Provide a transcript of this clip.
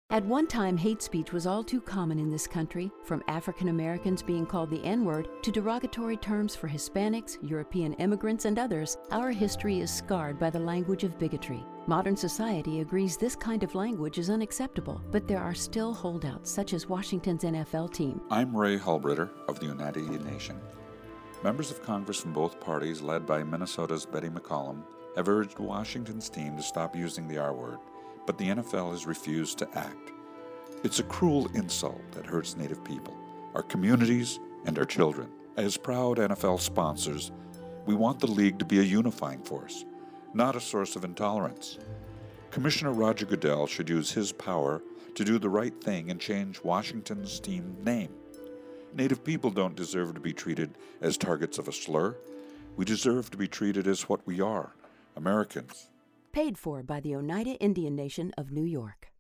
At one time, hate speech was all too common in this country, from African Americans being called the N-word to derogatory terms for Hispanics, European immigrants, and others. Our history is scarred by the language of bigotry. Modern society agrees this kind of language is unacceptable, but there are still holdouts, such as Washington's NFL team. I'm Ray Hulbritter of the United Nation. Members of Congress from both parties, led by Minnesota's Betty McCollum, have urged Washington's team to stop using the R-word, but the NFL has refused to act. It's a cruel insult that hurts Native people, our communities, and our children. As proud NFL sponsors, we want the league to be a unifying force, not a source of intolerance. Commissioner Roger Goodell should use his power to do the right thing and change Washington's team name. Native people don't deserve to be treated as targets of a slur. We deserve to be treated as what we are, Americans. Paid for by the Oneida Indian Nation of New York.